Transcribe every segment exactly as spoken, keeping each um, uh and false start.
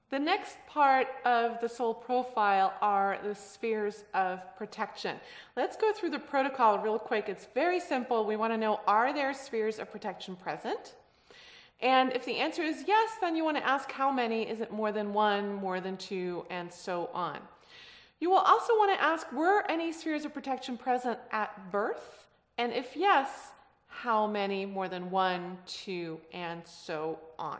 The next part of the soul profile are the spheres of protection. Let's go through the protocol real quick. It's very simple. We want to know, are there spheres of protection present? And if the answer is yes, then you want to ask how many. Is it more than one, more than two, and so on. You will also want to ask, were any spheres of protection present at birth? And if yes, how many, more than one, two, and so on.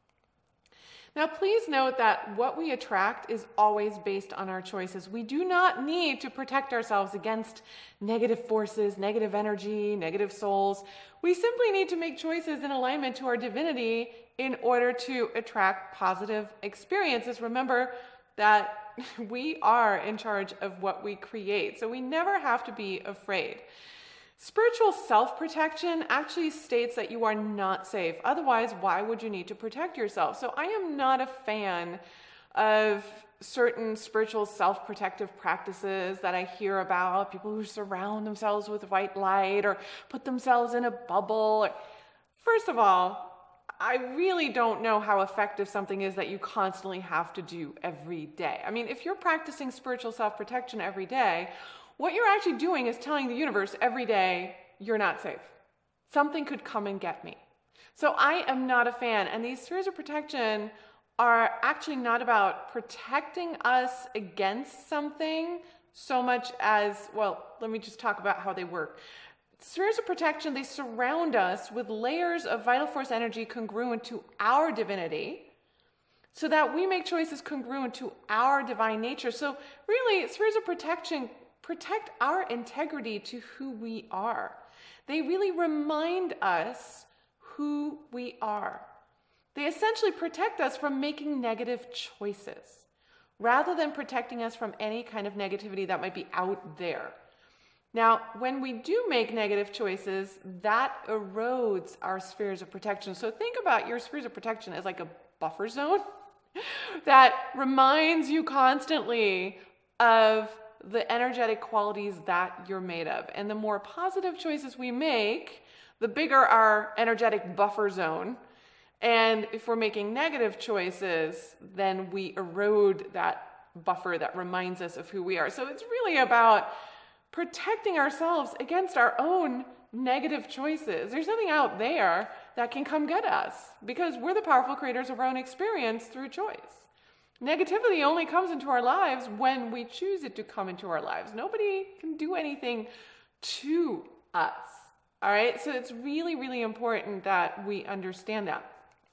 Now, please note that what we attract is always based on our choices. We do not need to protect ourselves against negative forces, negative energy, negative souls. We simply need to make choices in alignment to our divinity in order to attract positive experiences. Remember that we are in charge of what we create, so we never have to be afraid. Spiritual self-protection actually states that you are not safe. Otherwise, why would you need to protect yourself? So I am not a fan of certain spiritual self-protective practices that I hear about, people who surround themselves with white light or put themselves in a bubble. First of all, I really don't know how effective something is that you constantly have to do every day. I mean, if you're practicing spiritual self-protection every day, what you're actually doing is telling the universe every day, you're not safe. Something could come and get me. So I am not a fan. And these spheres of protection are actually not about protecting us against something so much as, well, let me just talk about how they work. Spheres of protection, they surround us with layers of vital force energy congruent to our divinity, so that we make choices congruent to our divine nature. So really, spheres of protection protect our integrity to who we are. They really remind us who we are. They essentially protect us from making negative choices, rather than protecting us from any kind of negativity that might be out there. Now, when we do make negative choices, that erodes our spheres of protection. So think about your spheres of protection as like a buffer zone that reminds you constantly of the energetic qualities that you're made of. And the more positive choices we make, the bigger our energetic buffer zone. And if we're making negative choices, then we erode that buffer that reminds us of who we are. So it's really about protecting ourselves against our own negative choices. There's nothing out there that can come get us, because we're the powerful creators of our own experience through choice. Negativity only comes into our lives when we choose it to come into our lives. Nobody can do anything to us. All right? So it's really, really important that we understand that.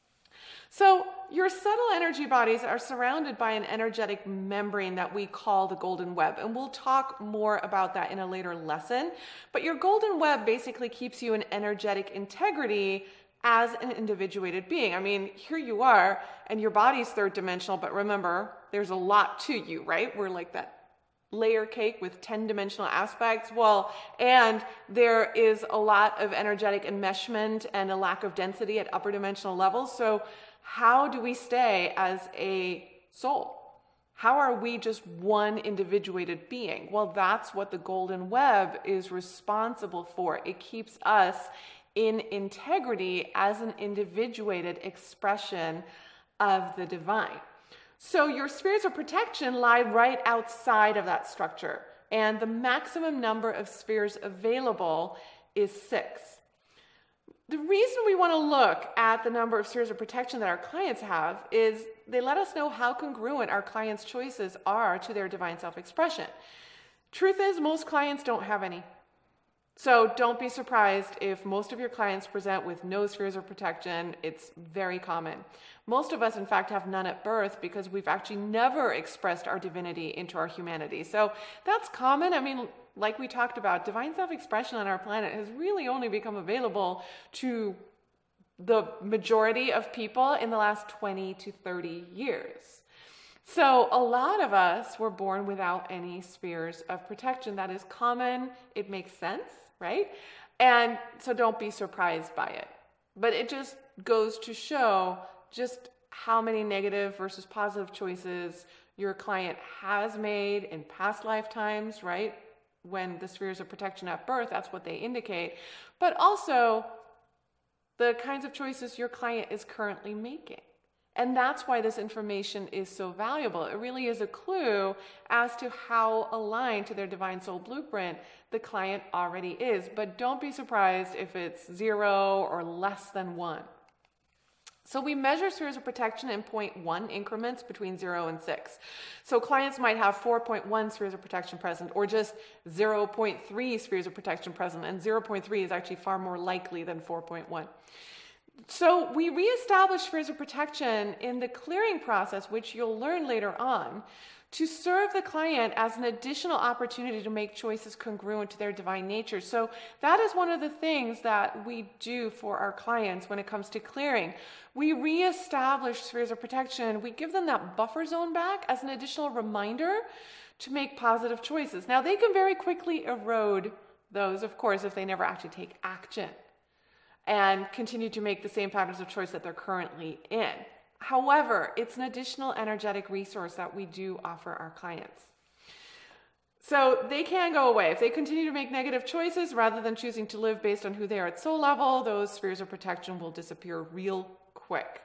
So your subtle energy bodies are surrounded by an energetic membrane that we call the golden web. And we'll talk more about that in a later lesson. But your golden web basically keeps you in energetic integrity as an individuated being. I mean, here you are, and your body's third dimensional, but remember, there's a lot to you, right? We're like that layer cake with ten dimensional aspects. Well, and there is a lot of energetic enmeshment and a lack of density at upper dimensional levels. So how do we stay as a soul? How are we just one individuated being? Well, that's what the golden web is responsible for. It keeps us in integrity as an individuated expression of the divine. So your spheres of protection lie right outside of that structure, and the maximum number of spheres available is six. The reason we want to look at the number of spheres of protection that our clients have is they let us know how congruent our clients' choices are to their divine self-expression. Truth is, most clients don't have any. So don't be surprised if most of your clients present with no spheres of protection. It's very common. Most of us, in fact, have none at birth because we've actually never expressed our divinity into our humanity. So that's common. I mean, like we talked about, divine self-expression on our planet has really only become available to the majority of people in the last twenty to thirty years. So a lot of us were born without any spheres of protection. That is common. It makes sense, right? And so don't be surprised by it. But it just goes to show just how many negative versus positive choices your client has made in past lifetimes, right? When the spheres of protection at birth, that's what they indicate. But also the kinds of choices your client is currently making. And that's why this information is so valuable. It really is a clue as to how aligned to their divine soul blueprint the client already is. But don't be surprised if it's zero or less than one. So we measure spheres of protection in zero point one increments between zero and six. So clients might have four point one spheres of protection present, or just zero point three spheres of protection present, and zero point three is actually far more likely than four point one. So we reestablish spheres of protection in the clearing process, which you'll learn later on, to serve the client as an additional opportunity to make choices congruent to their divine nature. So that is one of the things that we do for our clients when it comes to clearing. We reestablish spheres of protection. We give them that buffer zone back as an additional reminder to make positive choices. Now, they can very quickly erode those, of course, if they never actually take action and continue to make the same patterns of choice that they're currently in. However, it's an additional energetic resource that we do offer our clients. So they can go away. If they continue to make negative choices rather than choosing to live based on who they are at soul level, those spheres of protection will disappear real quick.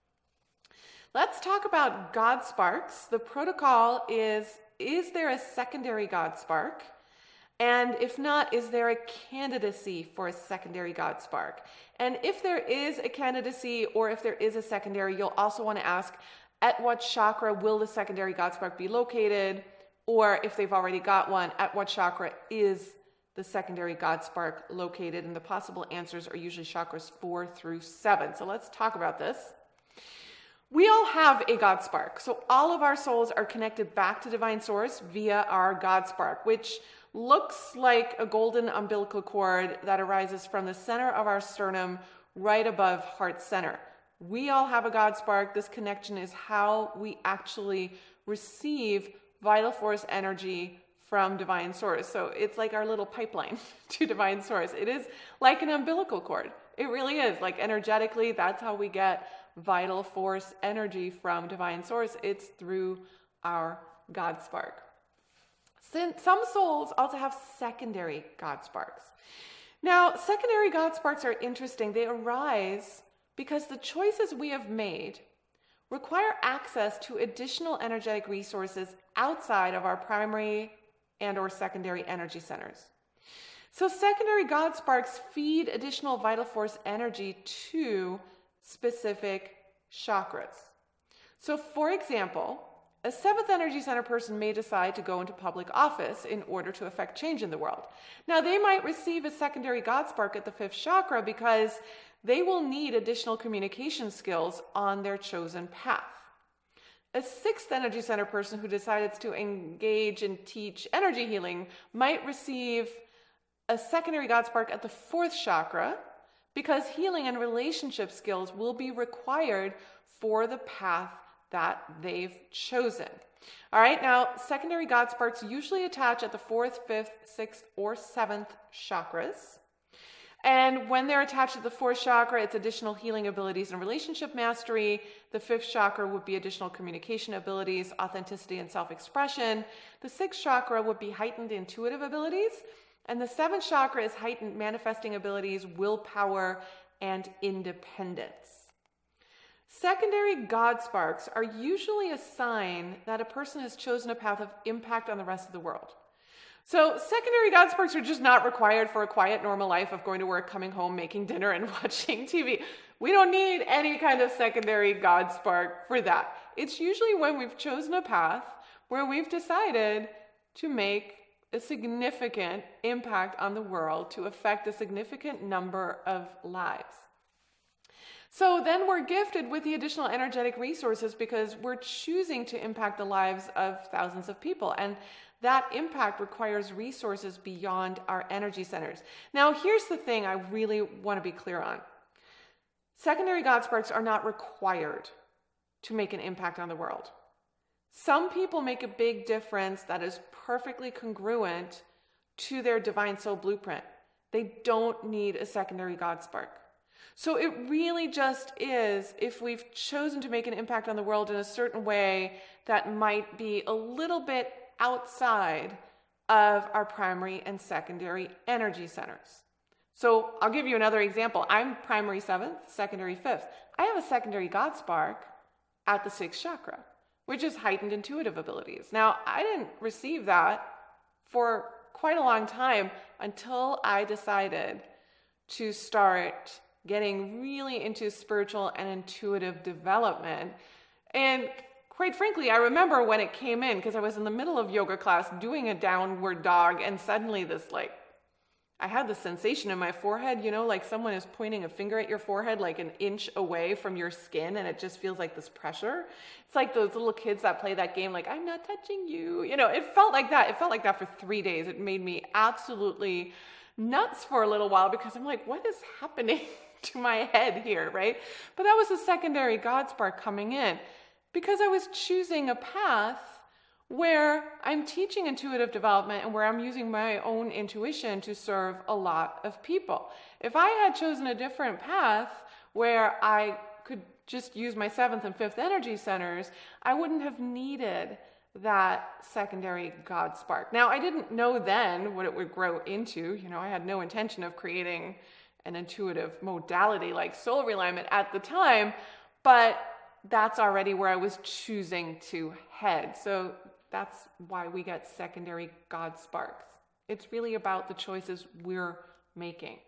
Let's talk about God sparks. The protocol is, is there a secondary God spark? And if not, is there a candidacy for a secondary God spark? And if there is a candidacy or if there is a secondary, you'll also want to ask, at what chakra will the secondary God spark be located? Or if they've already got one, at what chakra is the secondary God spark located? And the possible answers are usually chakras four through seven. So let's talk about this. We all have a God spark. So all of our souls are connected back to divine source via our God spark, which looks like a golden umbilical cord that arises from the center of our sternum right above heart center. We all have a God spark. This connection is how we actually receive vital force energy from divine source. So it's like our little pipeline to divine source. It is like an umbilical cord. It really is. Like energetically, that's how we get vital force energy from divine source. It's through our God spark. Since some souls also have secondary God sparks. Now, secondary God sparks are interesting. They arise because the choices we have made require access to additional energetic resources outside of our primary and or secondary energy centers. So secondary God sparks feed additional vital force energy to specific chakras. So for example, a seventh energy center person may decide to go into public office in order to affect change in the world. Now, they might receive a secondary God spark at the fifth chakra because they will need additional communication skills on their chosen path. A sixth energy center person who decides to engage and teach energy healing might receive a secondary God spark at the fourth chakra because healing and relationship skills will be required for the path that they've chosen. All right, now secondary God sparks usually attach at the fourth, fifth, sixth, or seventh chakras. And when they're attached to the fourth chakra, it's additional healing abilities and relationship mastery. The fifth chakra would be additional communication abilities, authenticity, and self-expression. The sixth chakra would be heightened intuitive abilities. And the seventh chakra is heightened manifesting abilities, willpower, and independence. Secondary God sparks are usually a sign that a person has chosen a path of impact on the rest of the world. So secondary God sparks are just not required for a quiet, normal life of going to work, coming home, making dinner, and watching T V. We don't need any kind of secondary God spark for that. It's usually when we've chosen a path where we've decided to make a significant impact on the world, to affect a significant number of lives. So then we're gifted with the additional energetic resources because we're choosing to impact the lives of thousands of people. And that impact requires resources beyond our energy centers. Now, here's the thing I really want to be clear on. Secondary God sparks are not required to make an impact on the world. Some people make a big difference that is perfectly congruent to their divine soul blueprint. They don't need a secondary God spark. So it really just is if we've chosen to make an impact on the world in a certain way that might be a little bit outside of our primary and secondary energy centers. So I'll give you another example. I'm primary seventh, secondary fifth. I have a secondary God spark at the sixth chakra, which is heightened intuitive abilities. Now, I didn't receive that for quite a long time until I decided to start getting really into spiritual and intuitive development. And quite frankly, I remember when it came in, because I was in the middle of yoga class doing a downward dog, and suddenly this like, I had this sensation in my forehead, you know, like someone is pointing a finger at your forehead like an inch away from your skin, and it just feels like this pressure. It's like those little kids that play that game, like, I'm not touching you. You know, it felt like that. It felt like that for three days. It made me absolutely nuts for a little while because I'm like, what is happening to my head here, right? But that was a secondary God spark coming in because I was choosing a path where I'm teaching intuitive development and where I'm using my own intuition to serve a lot of people. If I had chosen a different path where I could just use my seventh and fifth energy centers, I wouldn't have needed that secondary God spark. Now, I didn't know then what it would grow into. You know, I had no intention of creating an intuitive modality like soul realignment at the time, but that's already where I was choosing to head. So that's why we get secondary God sparks. It's really about the choices we're making.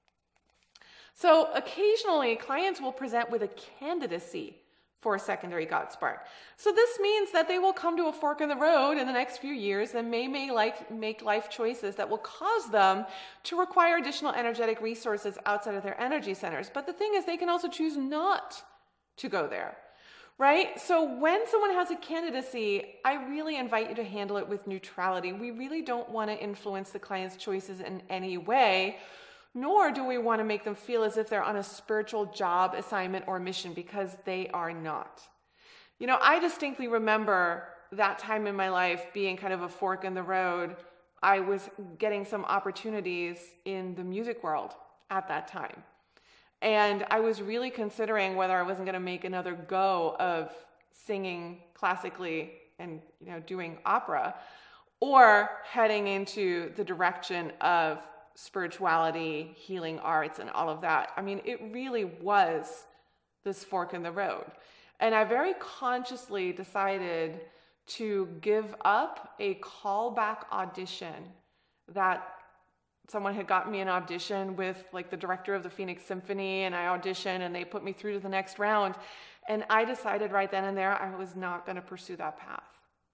So occasionally, clients will present with a candidacy for a secondary God spark. So this means that they will come to a fork in the road in the next few years and may, may like make life choices that will cause them to require additional energetic resources outside of their energy centers. But the thing is, they can also choose not to go there. Right? So when someone has a candidacy, I really invite you to handle it with neutrality. We really don't want to influence the client's choices in any way, nor do we want to make them feel as if they're on a spiritual job, assignment, or mission, because they are not. You know, I distinctly remember that time in my life being kind of a fork in the road. I was getting some opportunities in the music world at that time. And I was really considering whether I wasn't going to make another go of singing classically and, you know, doing opera, or heading into the direction of spirituality, healing arts, and all of that. I mean, it really was this fork in the road. And I very consciously decided to give up a callback audition that someone had gotten me an audition with like the director of the Phoenix Symphony, and I auditioned and they put me through to the next round. And I decided right then and there I was not going to pursue that path.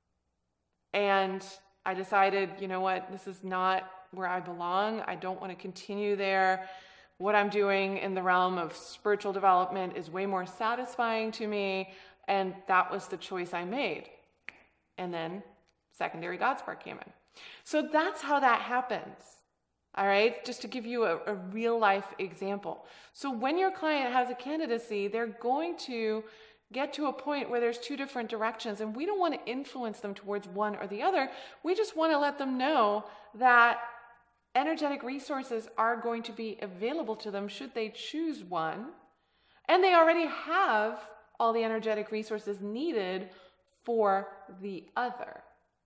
And I decided, you know what, this is not where I belong. I don't want to continue there. What I'm doing in the realm of spiritual development is way more satisfying to me. And that was the choice I made. And then secondary God spark came in. So that's how that happens. All right, just to give you a, a real life example. So when your client has a candidacy, they're going to get to a point where there's two different directions, and we don't want to influence them towards one or the other. We just want to let them know that energetic resources are going to be available to them should they choose one, and they already have all the energetic resources needed for the other.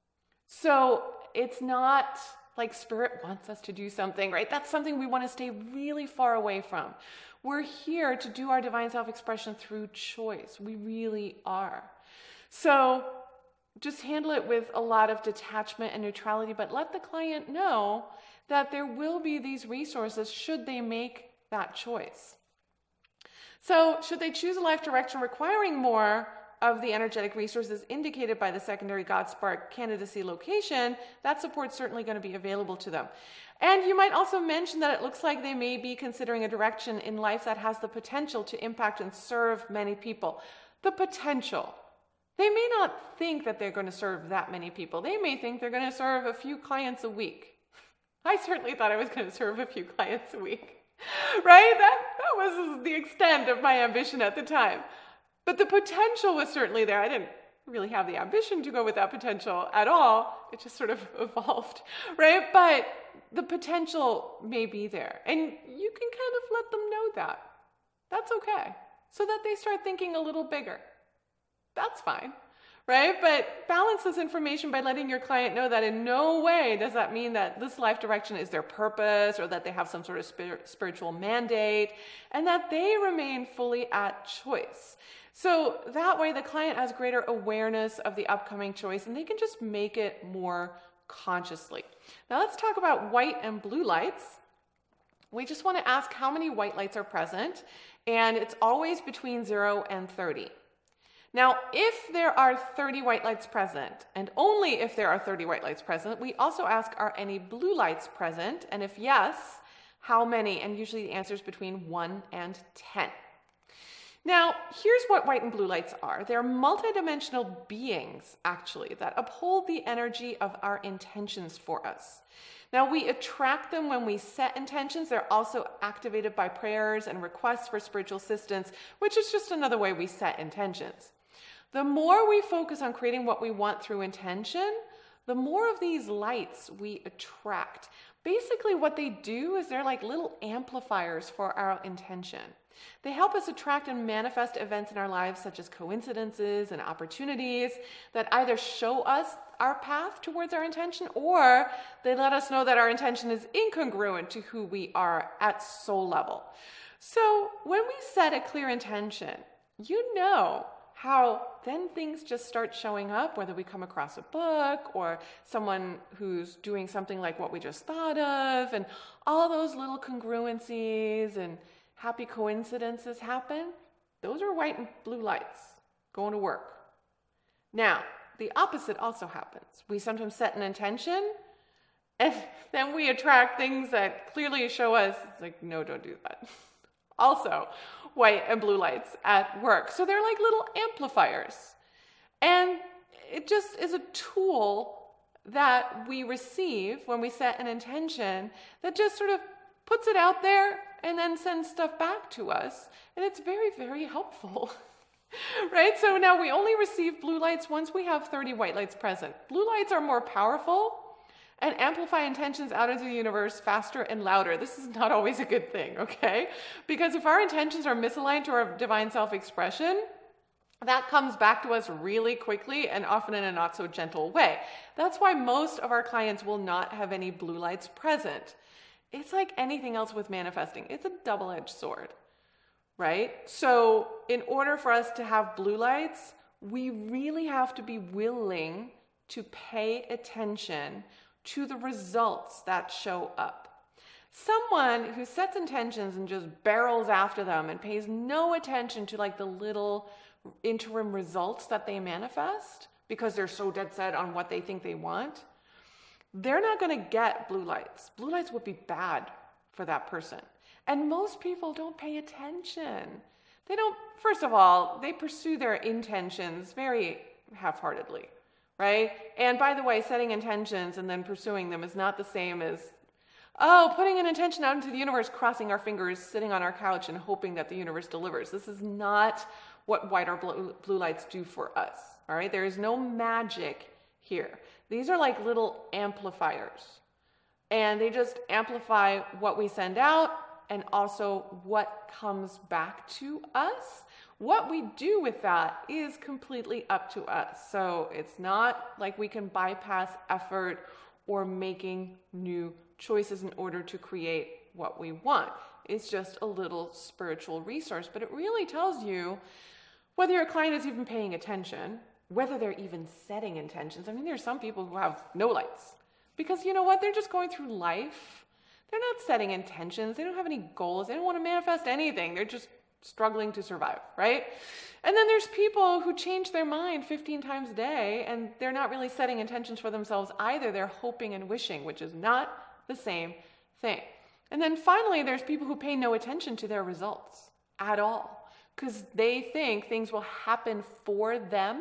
So it's not like spirit wants us to do something, right? That's something we want to stay really far away from. We're here to do our divine self-expression through choice. We really are. So just handle it with a lot of detachment and neutrality, but let the client know that there will be these resources should they make that choice. So should they choose a life direction requiring more of the energetic resources indicated by the secondary God spark candidacy location, that support's certainly going to be available to them. And you might also mention that it looks like they may be considering a direction in life that has the potential to impact and serve many people. The potential. They may not think that they're going to serve that many people. They may think they're going to serve a few clients a week. I certainly thought I was going to serve a few clients a week, right? That, that was the extent of my ambition at the time. But the potential was certainly there. I didn't really have the ambition to go with that potential at all. It just sort of evolved, right? But the potential may be there. And you can kind of let them know that. That's okay. So that they start thinking a little bigger. That's fine, right? But balance this information by letting your client know that in no way does that mean that this life direction is their purpose or that they have some sort of spir- spiritual mandate, and that they remain fully at choice. So that way the client has greater awareness of the upcoming choice and they can just make it more consciously. Now let's talk about white and blue lights. We just want to ask how many white lights are present, and it's always between zero and thirty. Now, if there are thirty white lights present, and only if there are thirty white lights present, we also ask, are any blue lights present? And if yes, how many? And usually the answer is between one and ten. Now, here's what white and blue lights are. They're multidimensional beings, actually, that uphold the energy of our intentions for us. Now, we attract them when we set intentions. They're also activated by prayers and requests for spiritual assistance, which is just another way we set intentions. The more we focus on creating what we want through intention, the more of these lights we attract. Basically, what they do is they're like little amplifiers for our intention. They help us attract and manifest events in our lives, such as coincidences and opportunities that either show us our path towards our intention, or they let us know that our intention is incongruent to who we are at soul level. So when we set a clear intention, you know how then things just start showing up, whether we come across a book or someone who's doing something like what we just thought of, and all those little congruencies and happy coincidences happen. Those are white and blue lights going to work. Now, the opposite also happens. We sometimes set an intention, and then we attract things that clearly show us, it's like, no, don't do that. Also, white and blue lights at work. So they're like little amplifiers. And it just is a tool that we receive when we set an intention that just sort of puts it out there and then sends stuff back to us. And it's very, very helpful. Right? So now we only receive blue lights once we have thirty white lights present. Blue lights are more powerful and amplify intentions out into the universe faster and louder. This is not always a good thing, okay? Because if our intentions are misaligned to our divine self-expression, that comes back to us really quickly and often in a not so gentle way. That's why most of our clients will not have any blue lights present. It's like anything else with manifesting. It's a double-edged sword, right? So in order for us to have blue lights, we really have to be willing to pay attention to the results that show up. Someone who sets intentions and just barrels after them and pays no attention to like the little interim results that they manifest because they're so dead set on what they think they want, they're not going to get blue lights. Blue lights would be bad for that person. And most people don't pay attention. They don't, first of all, they pursue their intentions very half-heartedly. Right? And by the way, setting intentions and then pursuing them is not the same as, oh, putting an intention out into the universe, crossing our fingers, sitting on our couch and hoping that the universe delivers. This is not what white or blue, blue lights do for us. All right? There is no magic here. These are like little amplifiers. And they just amplify what we send out and also what comes back to us. What we do with that is completely up to us. So it's not like we can bypass effort or making new choices in order to create what we want. It's just a little spiritual resource, but it really tells you whether your client is even paying attention, whether they're even setting intentions. I mean, there's some people who have no lights because you know what? They're just going through life. They're not setting intentions. They don't have any goals. They don't want to manifest anything. They're just struggling to survive, right? And then there's people who change their mind fifteen times a day and they're not really setting intentions for themselves either. They're hoping and wishing, which is not the same thing. And then finally, there's people who pay no attention to their results at all because they think things will happen for them.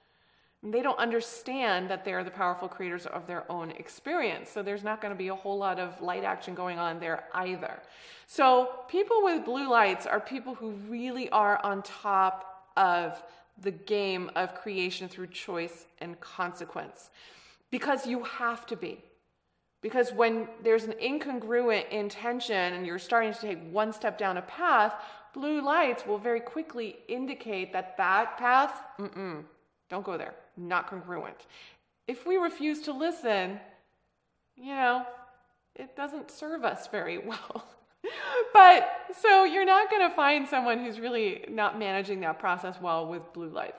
They don't understand that they're the powerful creators of their own experience. So there's not going to be a whole lot of light action going on there either. So people with blue lights are people who really are on top of the game of creation through choice and consequence. Because you have to be. Because when there's an incongruent intention and you're starting to take one step down a path, blue lights will very quickly indicate that that path, mm-mm, Don't go there. Not congruent. If we refuse to listen, you know, it doesn't serve us very well. But so you're not going to find someone who's really not managing that process well with blue lights.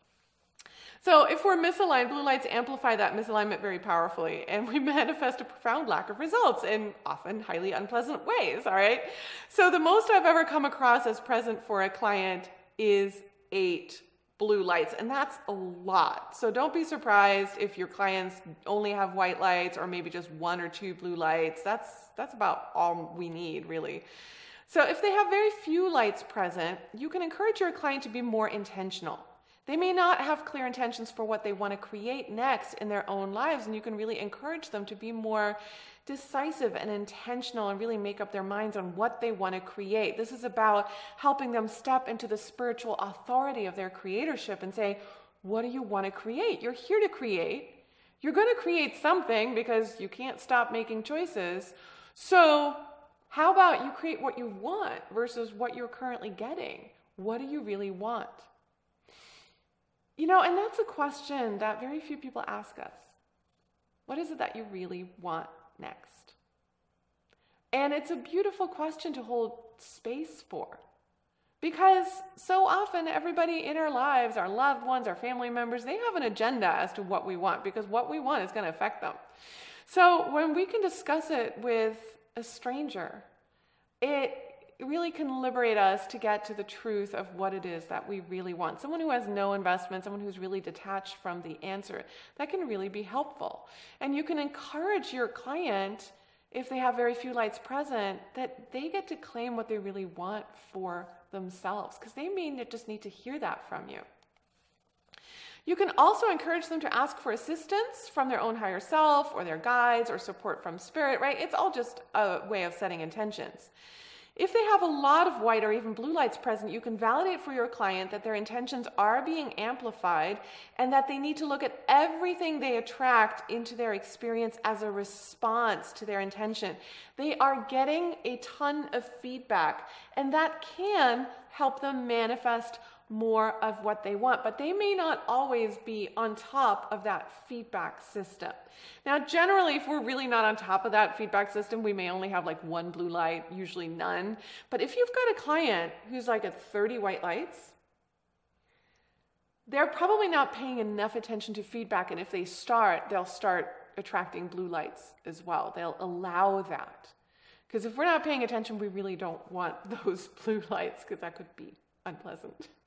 So if we're misaligned, blue lights amplify that misalignment very powerfully, and we manifest a profound lack of results in often highly unpleasant ways, all right? So the most I've ever come across as present for a client is eight blue lights, and that's a lot. So don't be surprised if your clients only have white lights or maybe just one or two blue lights. That's, that's about all we need, really. So if they have very few lights present, you can encourage your client to be more intentional. They may not have clear intentions for what they want to create next in their own lives, and you can really encourage them to be more decisive and intentional and really make up their minds on what they want to create. This is about helping them step into the spiritual authority of their creatorship and say, what do you want to create? You're here to create. You're going to create something because you can't stop making choices. So how about you create what you want versus what you're currently getting? What do you really want? You know, and that's a question that very few people ask us. What is it that you really want next? And it's a beautiful question to hold space for. Because so often everybody in our lives, our loved ones, our family members, they have an agenda as to what we want, because what we want is going to affect them. So when we can discuss it with a stranger, it really can liberate us to get to the truth of what it is that we really want. Someone who has no investment, someone who's really detached from the answer, that can really be helpful. And you can encourage your client, if they have very few lights present, that they get to claim what they really want for themselves, because they may just need to hear that from you. You can also encourage them to ask for assistance from their own higher self or their guides or support from spirit, right? It's all just a way of setting intentions. If they have a lot of white or even blue lights present, you can validate for your client that their intentions are being amplified and that they need to look at everything they attract into their experience as a response to their intention. They are getting a ton of feedback, and that can help them manifest more of what they want, but they may not always be on top of that feedback system. Now, generally, if we're really not on top of that feedback system, we may only have like one blue light, usually none. But if you've got a client who's like at thirty white lights, they're probably not paying enough attention to feedback, and if they start, they'll start attracting blue lights as well. They'll allow that. Because if we're not paying attention, we really don't want those blue lights, because that could be unpleasant.